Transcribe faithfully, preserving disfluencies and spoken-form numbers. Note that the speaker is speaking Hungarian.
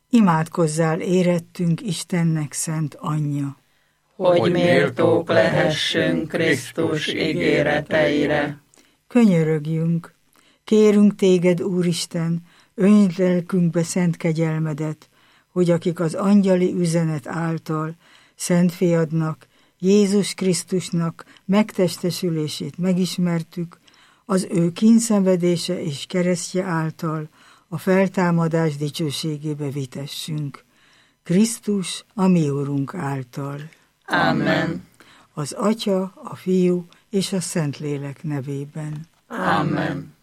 Imádkozzál érettünk Istennek szent anyja, hogy méltók lehessünk Krisztus ígéreteire. Könyörögjünk, kérünk téged, Úristen, öntsd lelkünkbe szent kegyelmedet, hogy akik az angyali üzenet által szent fiadnak, Jézus Krisztusnak megtestesülését megismertük, az ő kínszenvedése és keresztje által a feltámadás dicsőségébe vitessünk. Krisztus, a mi Urunk által. Amen. Az Atya, a Fiú és a Szentlélek nevében. Amen.